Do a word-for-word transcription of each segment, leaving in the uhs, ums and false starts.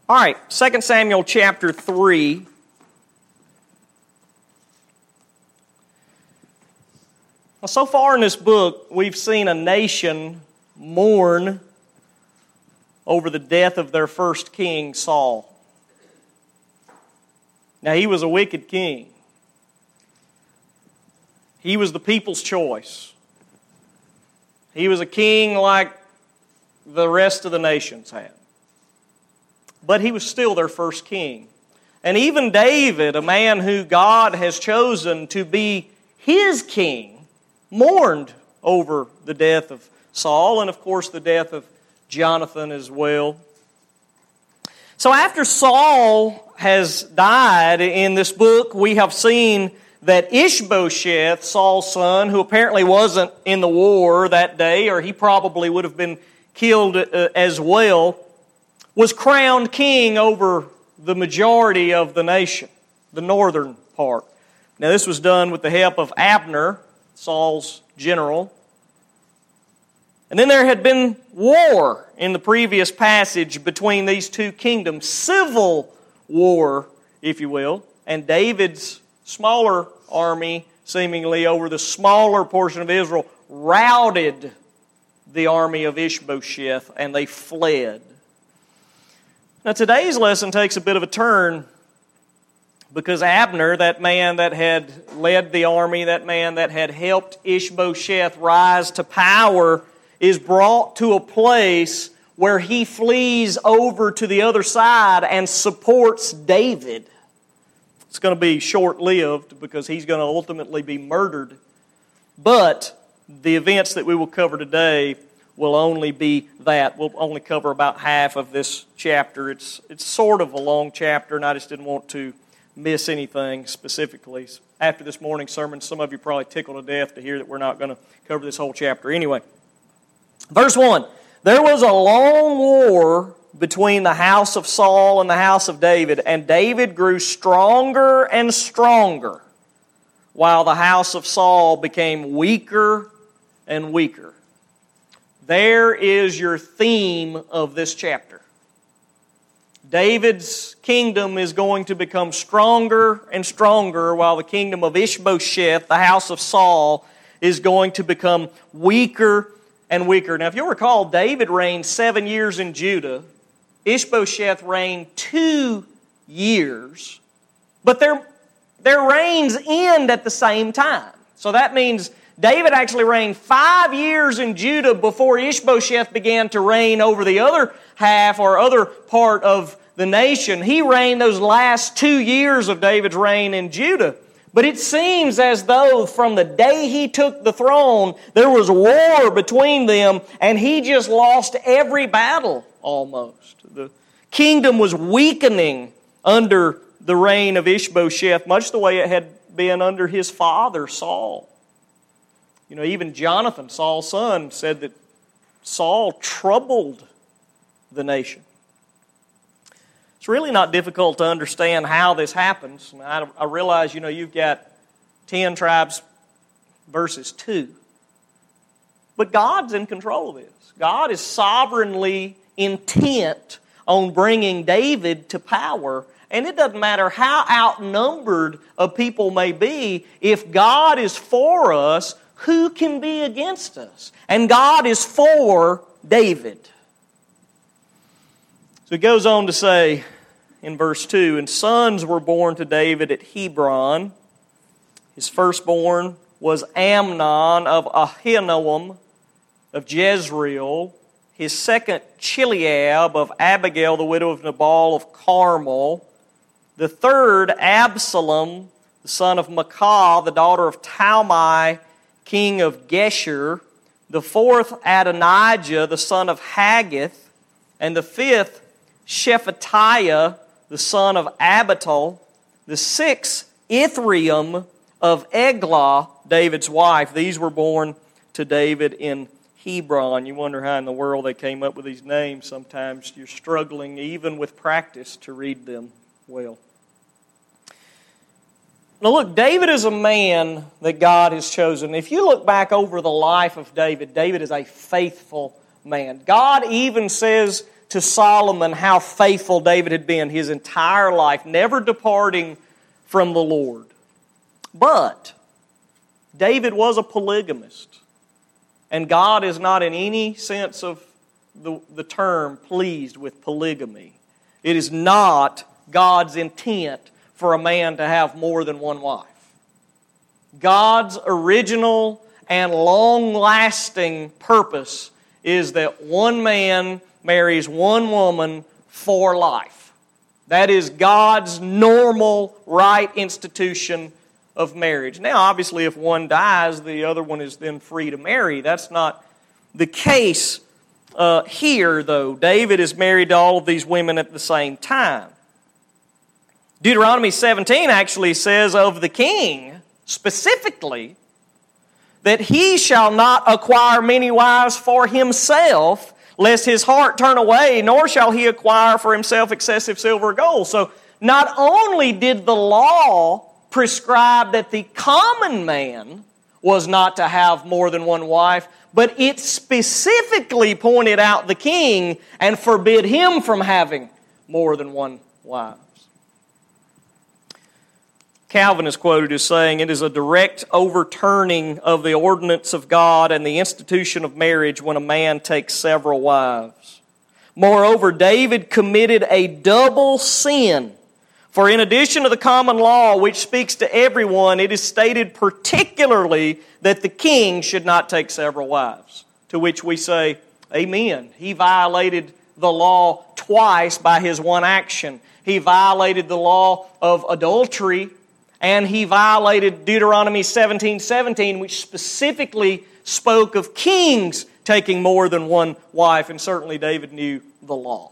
All right, Second Samuel chapter three. Well, so far in this book, we've seen a nation mourn over the death of their first king, Saul. Now, he was a wicked king. He was the people's choice. He was a king like the rest of the nations had. But he was still their first king. And even David, a man who God has chosen to be his king, mourned over the death of Saul and, of course, the death of Jonathan as well. So after Saul has died in this book, we have seen that Ishbosheth, Saul's son, who apparently wasn't in the war that day, or he probably would have been killed uh, as well, was crowned king over the majority of the nation, the northern part. Now this was done with the help of Abner, Saul's general. And then there had been war in the previous passage between these two kingdoms, civil war, if you will, and David's smaller army, seemingly over the smaller portion of Israel, routed the army of Ishbosheth, and they fled. Now today's lesson takes a bit of a turn because Abner, that man that had led the army, that man that had helped Ishbosheth rise to power, is brought to a place where he flees over to the other side and supports David. It's going to be short-lived because he's going to ultimately be murdered. But the events that we will cover today will only be that. We'll only cover about half of this chapter. It's it's sort of a long chapter, and I just didn't want to miss anything specifically. After this morning's sermon, some of you probably tickled to death to hear that we're not going to cover this whole chapter. Anyway, verse one. There was a long war between the house of Saul and the house of David, and David grew stronger and stronger, while the house of Saul became weaker and weaker. There is your theme of this chapter. David's kingdom is going to become stronger and stronger, while the kingdom of Ishbosheth, the house of Saul, is going to become weaker and weaker. Now, if you'll recall, David reigned seven years in Judah. Ishbosheth reigned two years. But their, their reigns end at the same time. So that means David actually reigned five years in Judah before Ishbosheth began to reign over the other half or other part of the nation. He reigned those last two years of David's reign in Judah. But it seems as though from the day he took the throne, there was war between them, and he just lost every battle almost. The kingdom was weakening under the reign of Ishbosheth, much the way it had been under his father, Saul. You know, even Jonathan, Saul's son, said that Saul troubled the nation. It's really not difficult to understand how this happens. I, I realize, you know, you've got ten tribes versus two. But God's in control of this. God is sovereignly intent on bringing David to power. And it doesn't matter how outnumbered a people may be, if God is for us, who can be against us? And God is for David. So he goes on to say in verse two, and sons were born to David at Hebron. His firstborn was Amnon of Ahinoam of Jezreel. His second, Chileab of Abigail, the widow of Nabal of Carmel. The third, Absalom, the son of Maacah, the daughter of Talmai, king of Geshur. The fourth, Adonijah, the son of Haggith. And the fifth, Shephatiah, the son of Abital. The sixth, Ithream of Eglah, David's wife. These were born to David in Hebron. You wonder how in the world they came up with these names. Sometimes you're struggling even with practice to read them well. Now look, David is a man that God has chosen. If you look back over the life of David, David is a faithful man. God even says to Solomon how faithful David had been his entire life, never departing from the Lord. But David was a polygamist, and God is not in any sense of the, the term pleased with polygamy. It is not God's intent for a man to have more than one wife. God's original and long-lasting purpose is that one man marries one woman for life. That is God's normal, right institution of marriage. Now, obviously, if one dies, the other one is then free to marry. That's not the case uh, here, though. David is married to all of these women at the same time. Deuteronomy seventeen actually says of the king, specifically, that he shall not acquire many wives for himself, lest his heart turn away, nor shall he acquire for himself excessive silver or gold. So not only did the law prescribe that the common man was not to have more than one wife, but it specifically pointed out the king and forbid him from having more than one wife. Calvin is quoted as saying, "It is a direct overturning of the ordinance of God and the institution of marriage when a man takes several wives. Moreover, David committed a double sin. For in addition to the common law, which speaks to everyone, it is stated particularly that the king should not take several wives." To which we say, amen. He violated the law twice by his one action. He violated the law of adultery, and he violated Deuteronomy seventeen seventeen, which specifically spoke of kings taking more than one wife, and certainly David knew the law.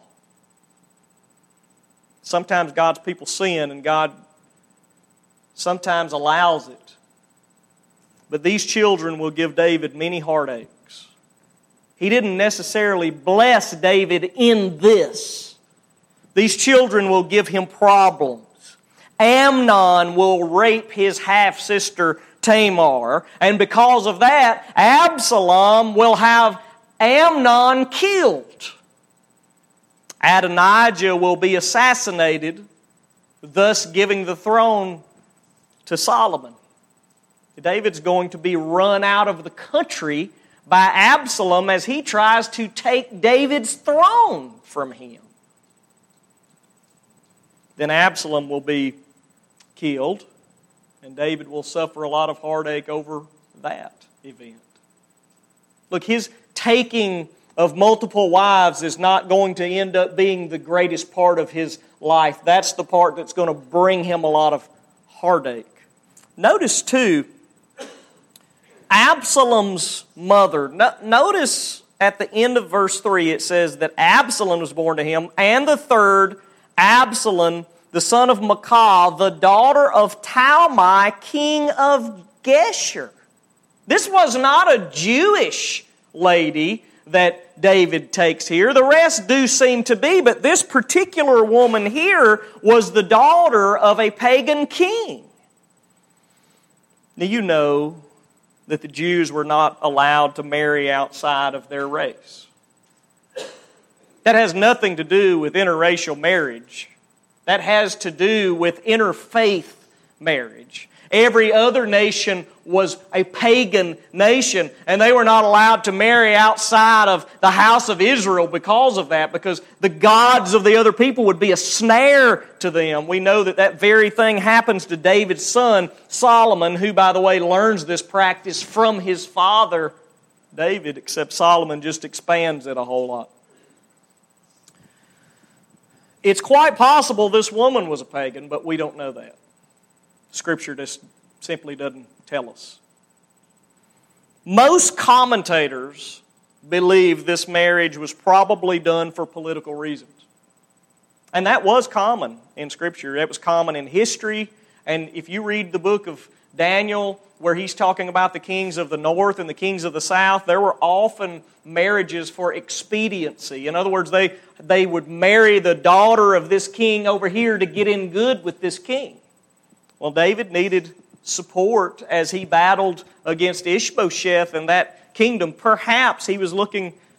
Sometimes God's people sin, and God sometimes allows it. But these children will give David many heartaches. He didn't necessarily bless David in this. These children will give him problems. Amnon will rape his half-sister Tamar, and because of that, Absalom will have Amnon killed. Adonijah will be assassinated, thus giving the throne to Solomon. David's going to be run out of the country by Absalom as he tries to take David's throne from him. Then Absalom will be killed, and David will suffer a lot of heartache over that event. Look, his taking of multiple wives is not going to end up being the greatest part of his life. That's the part that's going to bring him a lot of heartache. Notice, too, Absalom's mother. No, notice at the end of verse three, it says that Absalom was born to him, and the third, Absalom, the son of Maacah, the daughter of Talmai, king of Geshur. This was not a Jewish lady that David takes here. The rest do seem to be, but this particular woman here was the daughter of a pagan king. Now you know that the Jews were not allowed to marry outside of their race. That has nothing to do with interracial marriage. That has to do with interfaith marriage. Every other nation was a pagan nation, and they were not allowed to marry outside of the house of Israel because of that, because the gods of the other people would be a snare to them. We know that that very thing happens to David's son, Solomon, who, by the way, learns this practice from his father, David, except Solomon just expands it a whole lot. It's quite possible this woman was a pagan, but we don't know that. Scripture just simply doesn't tell us. Most commentators believe this marriage was probably done for political reasons. And that was common in Scripture. It was common in history. And if you read the book of Daniel, where he's talking about the kings of the north and the kings of the south, there were often marriages for expediency. In other words, they, they would marry the daughter of this king over here to get in good with this king. Well, David needed support as he battled against Ishbosheth and that kingdom. Perhaps he was looking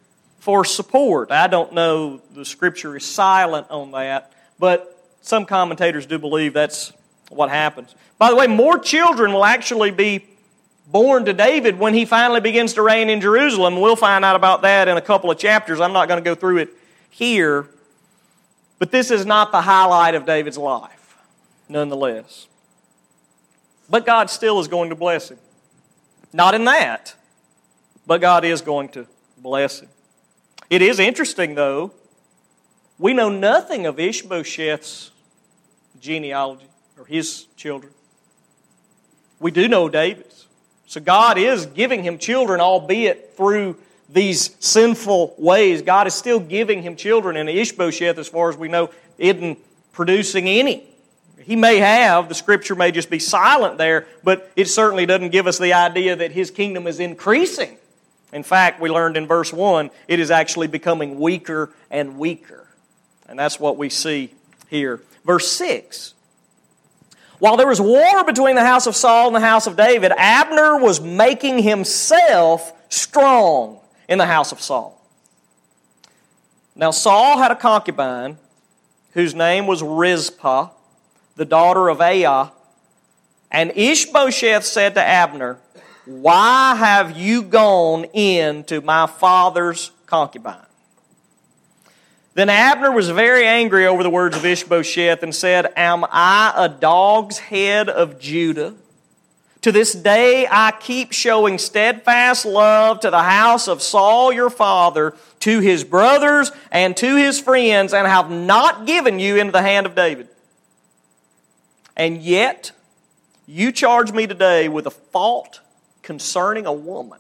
for support. I don't know, the Scripture is silent on that, but some commentators do believe that's what happens. By the way, more children will actually be born to David when he finally begins to reign in Jerusalem. We'll find out about that in a couple of chapters. I'm not going to go through it here. But this is not the highlight of David's life, nonetheless. But God still is going to bless him. Not in that, but God is going to bless him. It is interesting, though, we know nothing of Ishbosheth's genealogy or his children. We do know David's. So God is giving him children, albeit through these sinful ways. God is still giving him children, and Ishbosheth, as far as we know, isn't producing any. He may have, the Scripture may just be silent there, but it certainly doesn't give us the idea that his kingdom is increasing. In fact, we learned in verse one, it is actually becoming weaker and weaker. And that's what we see here. Verse six. While there was war between the house of Saul and the house of David, Abner was making himself strong in the house of Saul. Now Saul had a concubine whose name was Rizpah, the daughter of Aiah. And Ishbosheth said to Abner, "Why have you gone in to my father's concubine?" Then Abner was very angry over the words of Ishbosheth and said, "Am I a dog's head of Judah? To this day I keep showing steadfast love to the house of Saul your father, to his brothers and to his friends, and have not given you into the hand of David. And yet you charge me today with a fault concerning a woman.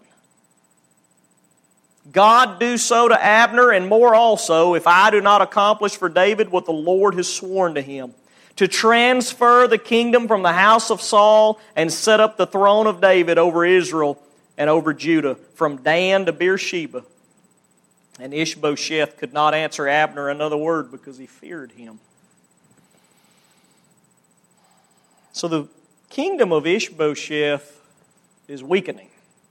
God do so to Abner, and more also, if I do not accomplish for David what the Lord has sworn to him, to transfer the kingdom from the house of Saul and set up the throne of David over Israel and over Judah, from Dan to Beersheba." And Ishbosheth could not answer Abner another word because he feared him. So the kingdom of Ishbosheth is weakening.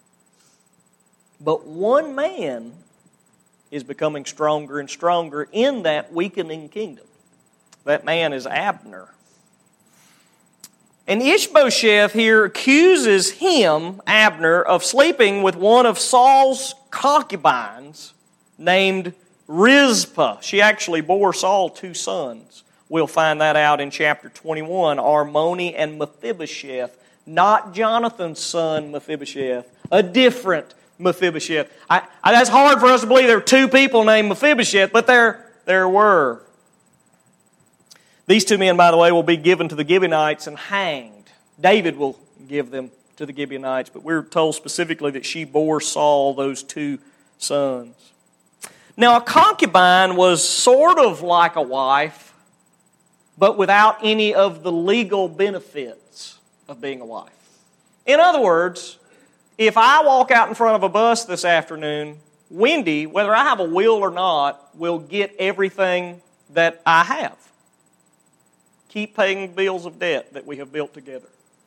But one man is becoming stronger and stronger in that weakening kingdom. That man is Abner. And Ishbosheth here accuses him, Abner, of sleeping with one of Saul's concubines named Rizpah. She actually bore Saul two sons. We'll find that out in chapter twenty-one, Armoni and Mephibosheth. Not Jonathan's son Mephibosheth, a different Mephibosheth. I, I, that's hard for us to believe there are two people named Mephibosheth, but there, there were. These two men, by the way, will be given to the Gibeonites and hanged. David will give them to the Gibeonites, but we're told specifically that she bore Saul those two sons. Now, a concubine was sort of like a wife, but without any of the legal benefits of being a wife. In other words, if I walk out in front of a bus this afternoon, Wendy, whether I have a will or not, will get everything that I have. Keep paying bills of debt that we have built together.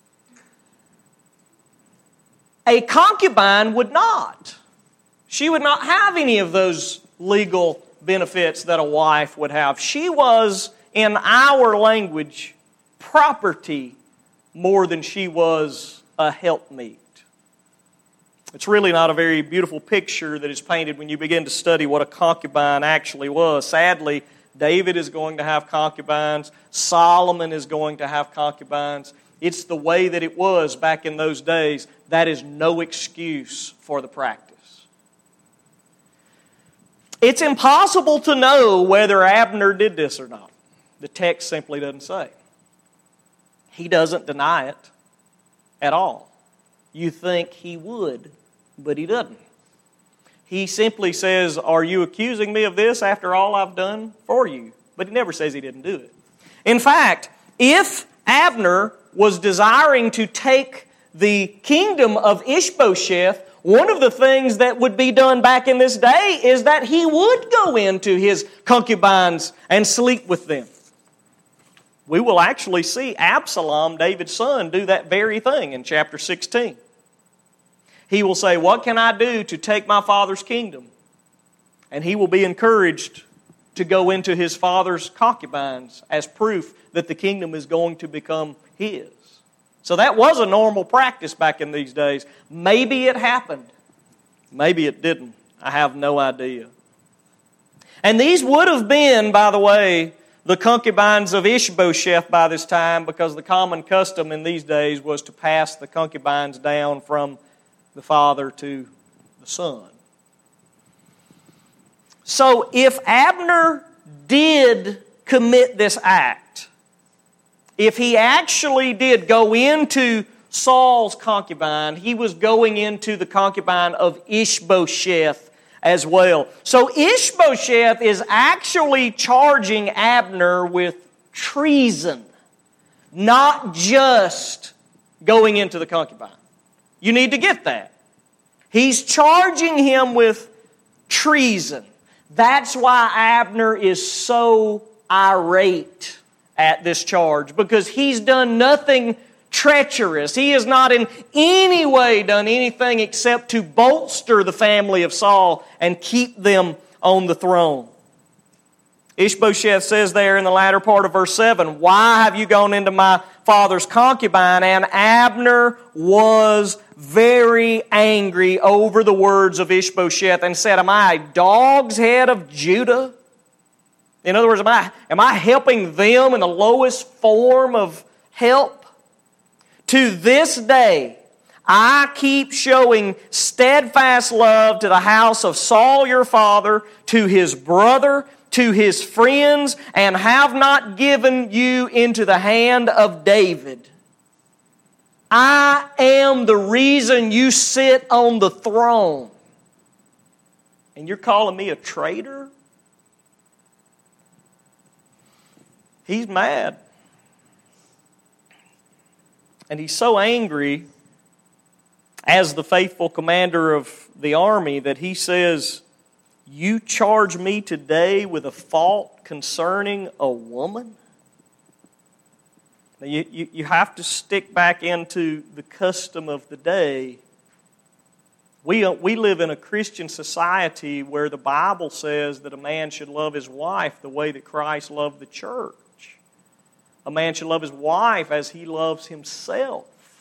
A concubine would not. She would not have any of those legal benefits that a wife would have. She was, in our language, property more than she was a helpmeet. It's really not a very beautiful picture that is painted when you begin to study what a concubine actually was. Sadly, David is going to have concubines. Solomon is going to have concubines. It's the way that it was back in those days. That is no excuse for the practice. It's impossible to know whether Abner did this or not. The text simply doesn't say. He doesn't deny it at all. You think he would, but he doesn't. He simply says, "Are you accusing me of this after all I've done for you?" But he never says he didn't do it. In fact, if Abner was desiring to take the kingdom of Ishbosheth, one of the things that would be done back in this day is that he would go into his concubines and sleep with them. We will actually see Absalom, David's son, do that very thing in chapter sixteen. He will say, "What can I do to take my father's kingdom?" And he will be encouraged to go into his father's concubines as proof that the kingdom is going to become his. So that was a normal practice back in these days. Maybe it happened. Maybe it didn't. I have no idea. And these would have been, by the way, the concubines of Ishbosheth by this time, because the common custom in these days was to pass the concubines down from the father to the son. So if Abner did commit this act, if he actually did go into Saul's concubine, he was going into the concubine of Ishbosheth as well. So Ishbosheth is actually charging Abner with treason, not just going into the concubine. You need to get that. He's charging him with treason. That's why Abner is so irate at this charge, because he's done nothing treacherous. He has not in any way done anything except to bolster the family of Saul and keep them on the throne. Ishbosheth says there in the latter part of verse seven, "Why have you gone into my father's concubine?" And Abner was very angry over the words of Ishbosheth and said, "Am I a dog's head of Judah?" In other words, am I, am I helping them in the lowest form of help? To this day, I keep showing steadfast love to the house of Saul your father, to his brother, to his friends, and have not given you into the hand of David. I am the reason you sit on the throne. And you're calling me a traitor? He's mad. And he's so angry as the faithful commander of the army that he says, "You charge me today with a fault concerning a woman?" Now you, you, you have to stick back into the custom of the day. We, we live in a Christian society where the Bible says that a man should love his wife the way that Christ loved the church. A man should love his wife as he loves himself.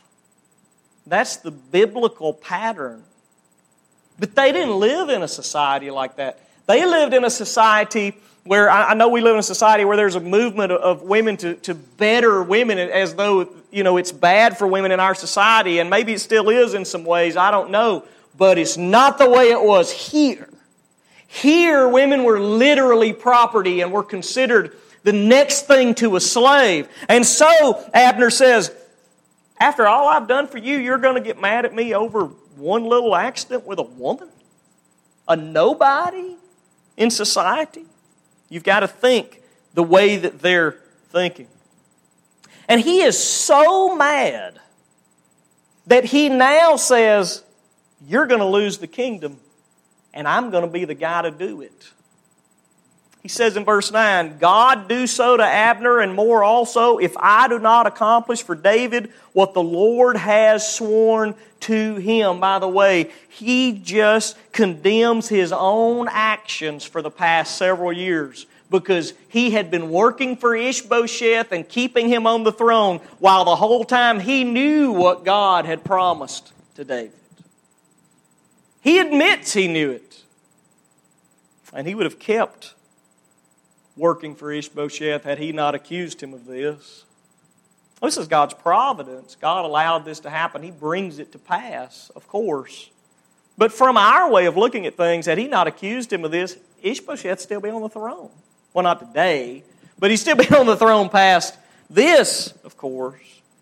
That's the biblical pattern. But they didn't live in a society like that. They lived in a society where, I know we live in a society where there's a movement of women to, to better women, as though, you know, it's bad for women in our society, and maybe it still is in some ways, I don't know. But it's not the way it was here. Here, women were literally property and were considered the next thing to a slave. And so, Abner says, after all I've done for you, you're going to get mad at me over one little accident with a woman? A nobody in society? You've got to think the way that they're thinking. And he is so mad that he now says, you're going to lose the kingdom, and I'm going to be the guy to do it. He says in verse nine, God do so to Abner and more also, if I do not accomplish for David what the Lord has sworn to him. By the way, he just condemns his own actions for the past several years, because he had been working for Ishbosheth and keeping him on the throne, while the whole time he knew what God had promised to David. He admits he knew it. And he would have kept working for Ishbosheth had he not accused him of this. This is God's providence. God allowed this to happen. He brings it to pass, of course. But from our way of looking at things, had he not accused him of this, Ishbosheth would still be on the throne. Well, not today, but he'd still be on the throne past this, of course.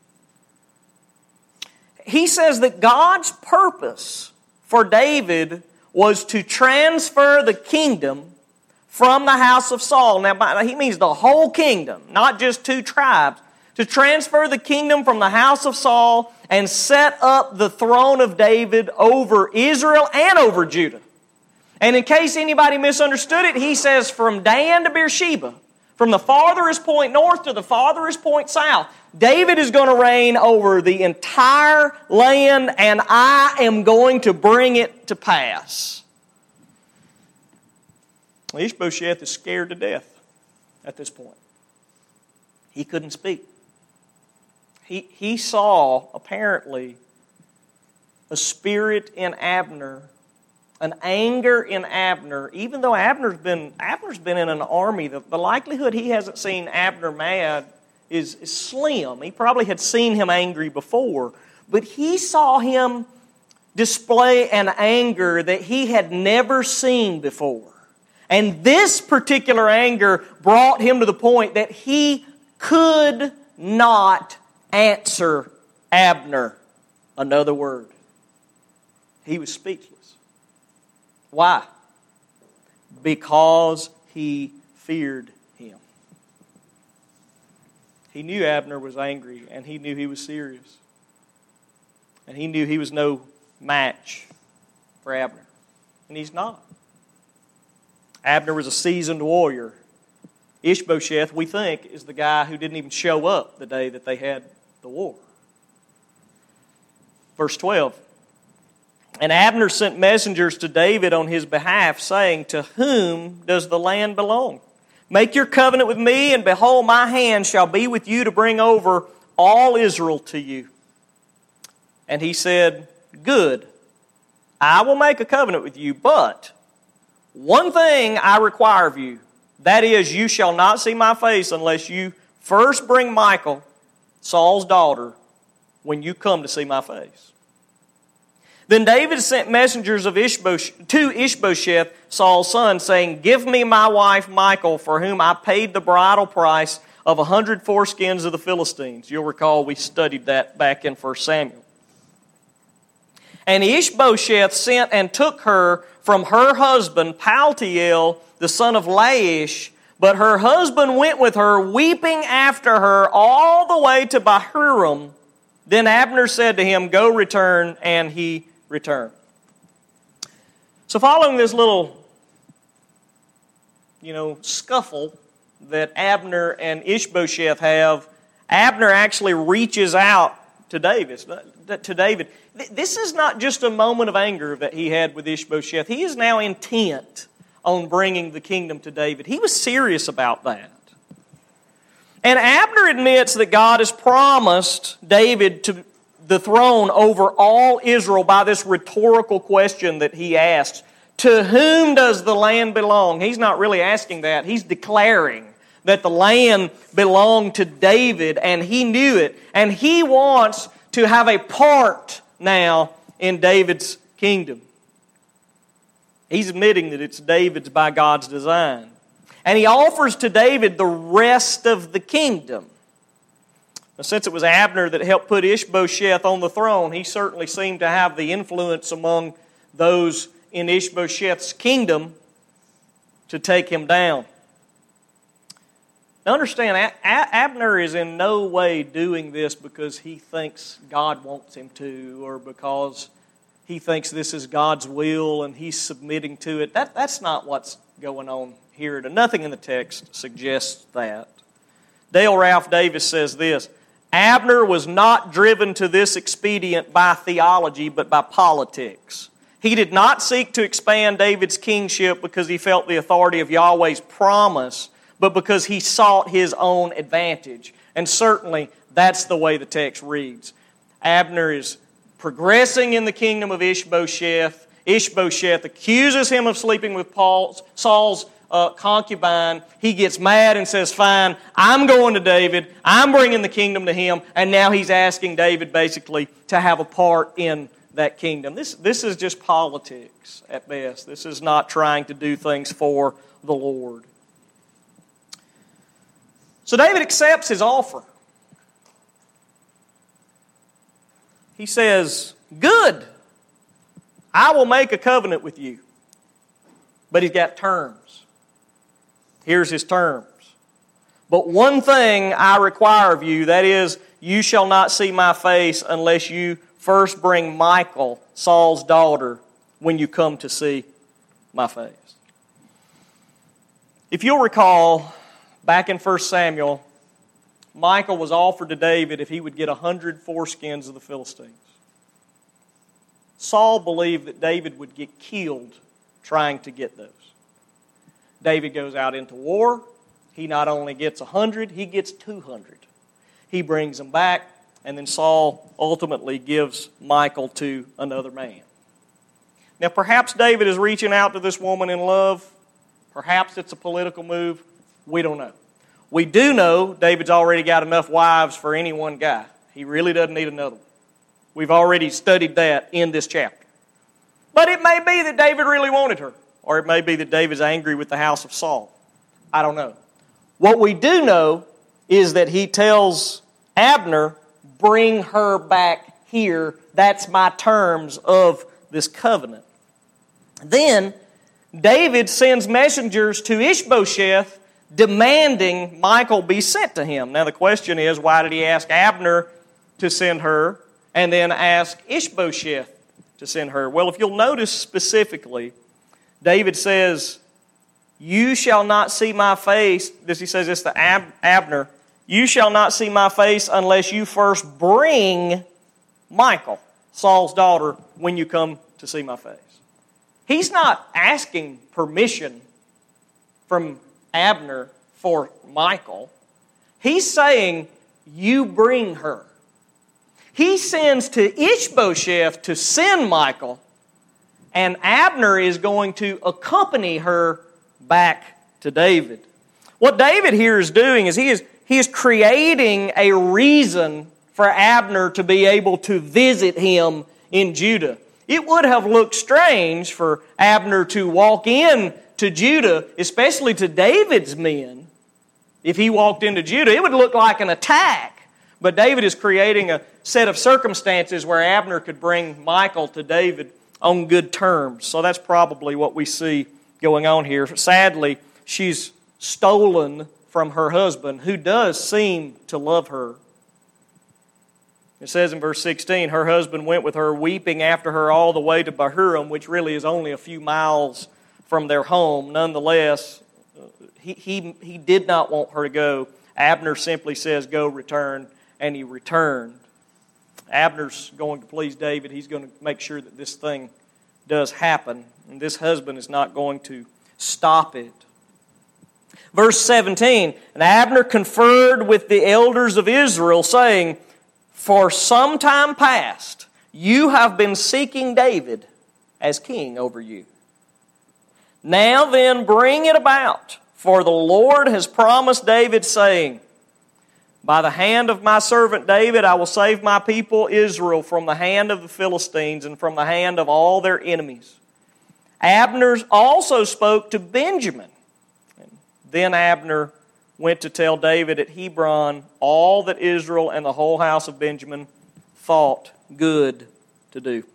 He says that God's purpose for David was to transfer the kingdom from the house of Saul. Now, he means the whole kingdom, not just two tribes. To transfer the kingdom from the house of Saul and set up the throne of David over Israel and over Judah. And in case anybody misunderstood it, he says from Dan to Beersheba, from the farthest point north to the farthest point south, David is going to reign over the entire land, and I am going to bring it to pass. Ishbosheth is scared to death at this point. He couldn't speak. He, he saw, apparently, a spirit in Abner, an anger in Abner. Even though Abner's been, Abner's been in an army, the, the likelihood he hasn't seen Abner mad is, is slim. He probably had seen him angry before. But he saw him display an anger that he had never seen before. And this particular anger brought him to the point that he could not answer Abner another word. He was speechless. Why? Because he feared him. He knew Abner was angry, and he knew he was serious. And he knew he was no match for Abner. And he's not. Abner was a seasoned warrior. Ishbosheth, we think, is the guy who didn't even show up the day that they had the war. Verse twelve. And Abner sent messengers to David on his behalf, saying, To whom does the land belong? Make your covenant with me, and behold, my hand shall be with you to bring over all Israel to you. And he said, Good, I will make a covenant with you, but one thing I require of you, that is, you shall not see my face unless you first bring Michal, Saul's daughter, when you come to see my face. Then David sent messengers of Ishbosheth, to Ishbosheth, Saul's son, saying, Give me my wife Michal, for whom I paid the bridal price of a hundred foreskins of the Philistines. You'll recall we studied that back in First Samuel. And Ishbosheth sent and took her from her husband, Paltiel, the son of Laish, but her husband went with her, weeping after her all the way to Bahurim. Then Abner said to him, Go return, and he returned. So following this little, you know, scuffle that Abner and Ishbosheth have, Abner actually reaches out to David. To David. This is not just a moment of anger that he had with Ishbosheth. He is now intent on bringing the kingdom to David. He was serious about that. And Abner admits that God has promised David to the throne over all Israel by this rhetorical question that he asks. To whom does the land belong? He's not really asking that. He's declaring that the land belonged to David, and he knew it. And he wants to have a part now in David's kingdom. He's admitting that it's David's by God's design. And he offers to David the rest of the kingdom. Now, since it was Abner that helped put Ishbosheth on the throne, he certainly seemed to have the influence among those in Ishbosheth's kingdom to take him down. Now understand, Abner is in no way doing this because he thinks God wants him to, or because he thinks this is God's will and he's submitting to it. That, that's not what's going on here. Nothing in the text suggests that. Dale Ralph Davis says this, Abner was not driven to this expedient by theology, but by politics. He did not seek to expand David's kingship because he felt the authority of Yahweh's promise, but because he sought his own advantage. And certainly, that's the way the text reads. Abner is progressing in the kingdom of Ishbosheth. Ishbosheth accuses him of sleeping with Paul's, Saul's uh, concubine. He gets mad and says, fine, I'm going to David. I'm bringing the kingdom to him. And now he's asking David basically to have a part in that kingdom. This, this is just politics at best. This is not trying to do things for the Lord. So David accepts his offer. He says, good, I will make a covenant with you. But he's got terms. Here's his terms. But one thing I require of you, that is, you shall not see my face unless you first bring Michal, Saul's daughter, when you come to see my face. If you'll recall, back in First Samuel, Michal was offered to David if he would get a hundred foreskins of the Philistines. Saul believed that David would get killed trying to get those. David goes out into war. He not only gets a hundred, he gets two hundred. He brings them back, and then Saul ultimately gives Michal to another man. Now, perhaps David is reaching out to this woman in love. Perhaps it's a political move. We don't know. We do know David's already got enough wives for any one guy. He really doesn't need another one. We've already studied that in this chapter. But it may be that David really wanted her, or it may be that David's angry with the house of Saul. I don't know. What we do know is that he tells Abner, bring her back here. That's my terms of this covenant. Then David sends messengers to Ishbosheth demanding Michal be sent to him. Now the question is, why did he ask Abner to send her and then ask Ishbosheth to send her? Well, if you'll notice specifically, David says, you shall not see my face. This he says this to Ab- Abner. You shall not see my face unless you first bring Michal, Saul's daughter, when you come to see my face. He's not asking permission from Abner for Michal. He's saying, you bring her. He sends to Ishbosheth to send Michal, and Abner is going to accompany her back to David. What David here is doing is he is, he is creating a reason for Abner to be able to visit him in Judah. It would have looked strange for Abner to walk in to Judah, especially to David's men. If he walked into Judah, it would look like an attack. But David is creating a set of circumstances where Abner could bring Michal to David on good terms. So that's probably what we see going on here. Sadly, she's stolen from her husband, who does seem to love her. It says in verse sixteen, her husband went with her, weeping after her all the way to Bahurim, which really is only a few miles from their home. Nonetheless, he, he, he did not want her to go. Abner simply says, go, return, and he returned. Abner's going to please David. He's going to make sure that this thing does happen, and this husband is not going to stop it. Verse seventeen, and Abner conferred with the elders of Israel, saying, for some time past, you have been seeking David as king over you. Now then, bring it about, for the Lord has promised David, saying, by the hand of my servant David, I will save my people Israel from the hand of the Philistines and from the hand of all their enemies. Abner also spoke to Benjamin. And then Abner went to tell David at Hebron all that Israel and the whole house of Benjamin thought good to do.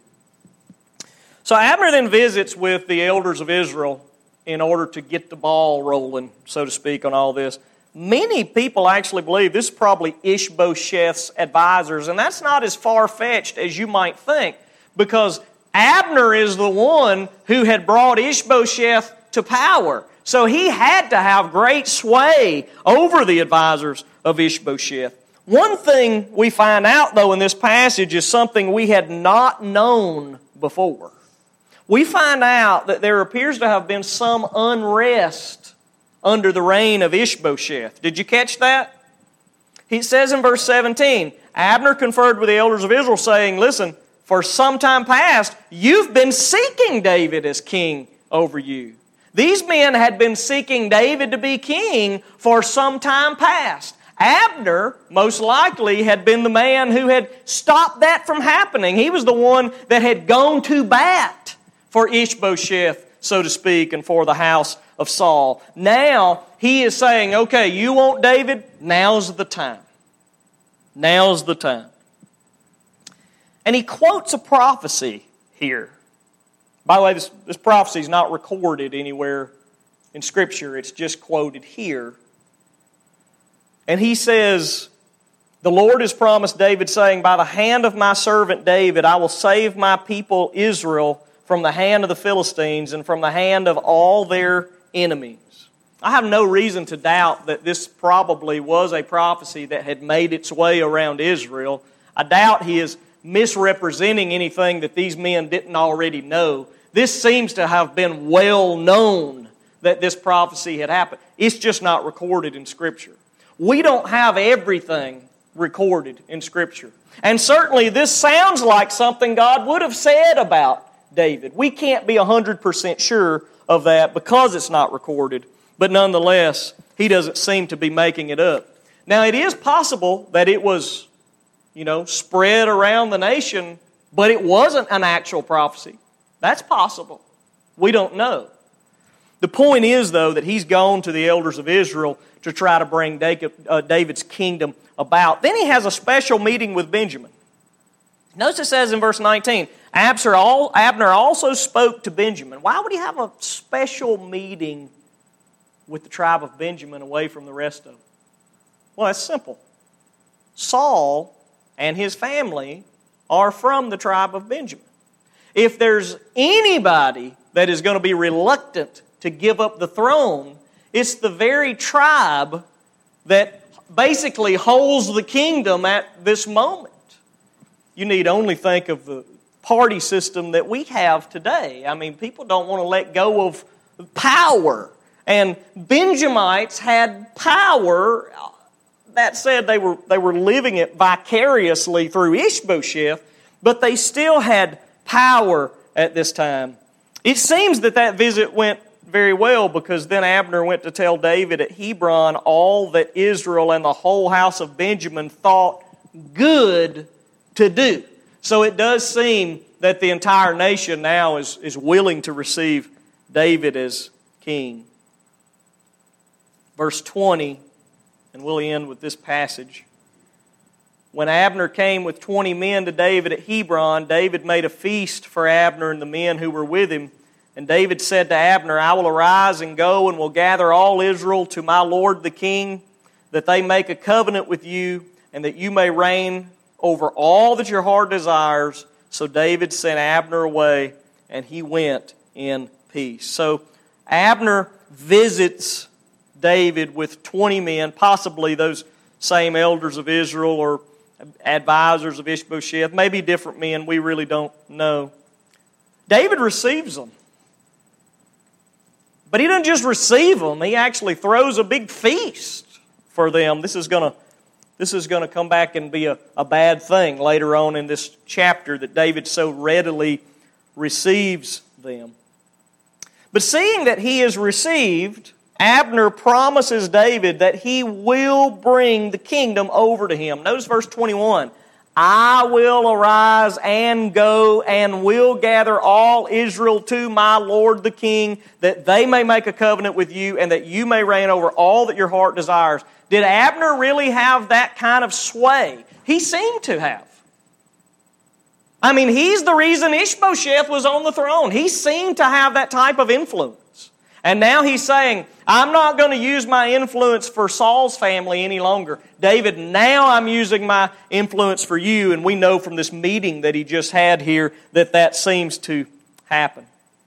So Abner then visits with the elders of Israel in order to get the ball rolling, so to speak, on all this. Many people actually believe this is probably Ishbosheth's advisors, and that's not as far-fetched as you might think, because Abner is the one who had brought Ishbosheth to power. So he had to have great sway over the advisors of Ishbosheth. One thing we find out, though, in this passage is something we had not known before. We find out that there appears to have been some unrest under the reign of Ishbosheth. Did you catch that? He says in verse seventeen, Abner conferred with the elders of Israel, saying, listen, for some time past, you've been seeking David as king over you. These men had been seeking David to be king for some time past. Abner, most likely, had been the man who had stopped that from happening. He was the one that had gone to bat for Ishbosheth, so to speak, and for the house of Saul. Now, he is saying, okay, you want David? Now's the time. Now's the time. And he quotes a prophecy here. By the way, this, this prophecy is not recorded anywhere in Scripture. It's just quoted here. And he says, the Lord has promised David, saying, by the hand of my servant David, I will save my people Israel from the hand of the Philistines and from the hand of all their enemies. I have no reason to doubt that this probably was a prophecy that had made its way around Israel. I doubt he is misrepresenting anything that these men didn't already know. This seems to have been well known that this prophecy had happened. It's just not recorded in Scripture. We don't have everything recorded in Scripture. And certainly this sounds like something God would have said about David. We can't be one hundred percent sure of that because it's not recorded. But nonetheless, he doesn't seem to be making it up. Now, it is possible that it was, you know, spread around the nation, but it wasn't an actual prophecy. That's possible. We don't know. The point is, though, that he's gone to the elders of Israel to try to bring David's kingdom about. Then he has a special meeting with Benjamin. Notice it says in verse nineteen, Abner also spoke to Benjamin. Why would he have a special meeting with the tribe of Benjamin away from the rest of them? Well, that's simple. Saul and his family are from the tribe of Benjamin. If there's anybody that is going to be reluctant to give up the throne, it's the very tribe that basically holds the kingdom at this moment. You need only think of the party system that we have today. I mean, people don't want to let go of power. And Benjamites had power. That said, they were, they were living it vicariously through Ishbosheth, but they still had power at this time. It seems that that visit went very well, because then Abner went to tell David at Hebron all that Israel and the whole house of Benjamin thought good to do. So it does seem that the entire nation now is, is willing to receive David as king. Verse twenty, and we'll end with this passage. When Abner came with twenty men to David at Hebron, David made a feast for Abner and the men who were with him. And David said to Abner, I will arise and go and will gather all Israel to my lord the king, that they make a covenant with you, and that you may reign over all that your heart desires. So David sent Abner away, and he went in peace. So Abner visits David with twenty men, possibly those same elders of Israel or advisors of Ishbosheth, maybe different men, we really don't know. David receives them. But he doesn't just receive them, he actually throws a big feast for them. This is going to this is going to come back and be a, a bad thing later on in this chapter, that David so readily receives them. But seeing that he is received, Abner promises David that he will bring the kingdom over to him. Notice verse twenty-one. I will arise and go and will gather all Israel to my lord the king, that they may make a covenant with you and that you may reign over all that your heart desires. Did Abner really have that kind of sway? He seemed to have. I mean, he's the reason Ishbosheth was on the throne. He seemed to have that type of influence. And now he's saying, I'm not going to use my influence for Saul's family any longer. David, now I'm using my influence for you. And we know from this meeting that he just had here that that seems to happen.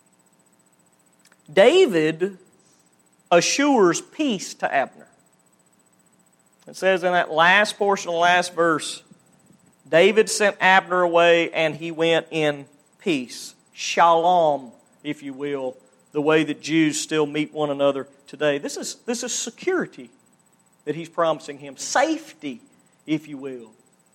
David assures peace to Abner. It says in that last portion of the last verse, David sent Abner away and he went in peace. Shalom, if you will. The way that Jews still meet one another today. This is, this is security that he's promising him. Safety, if you will.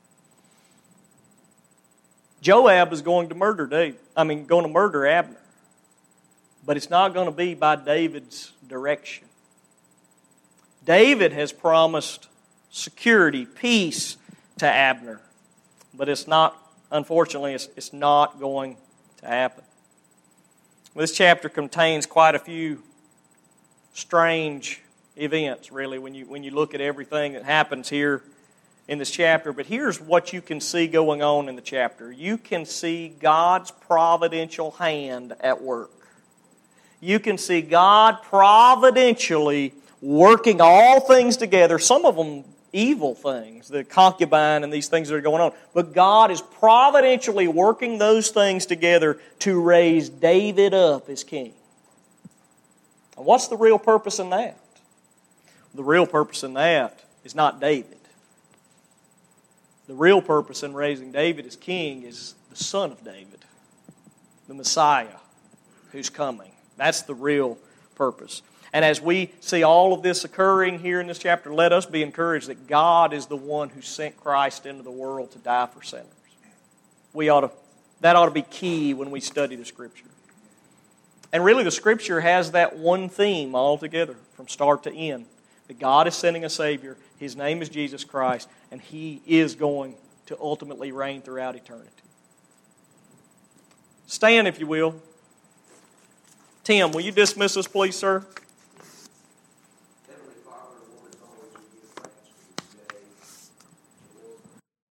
Joab is going to murder David. I mean, going to murder Abner. But it's not going to be by David's direction. David has promised security, peace to Abner. But it's not, unfortunately, it's, it's not going to happen. This chapter contains quite a few strange events, really, when you when you look at everything that happens here in this chapter. But here's what you can see going on in the chapter. You can see God's providential hand at work. You can see God providentially working all things together, some of them evil things, the concubine and these things that are going on. But God is providentially working those things together to raise David up as king. And what's the real purpose in that? The real purpose in that is not David. The real purpose in raising David as king is the son of David, the Messiah who's coming. That's the real purpose. And as we see all of this occurring here in this chapter, let us be encouraged that God is the one who sent Christ into the world to die for sinners. We ought to, that ought to be key when we study the Scripture. And really the Scripture has that one theme altogether from start to end. That God is sending a Savior. His name is Jesus Christ. And He is going to ultimately reign throughout eternity. Stand if you will. Tim, will you dismiss us please, sir?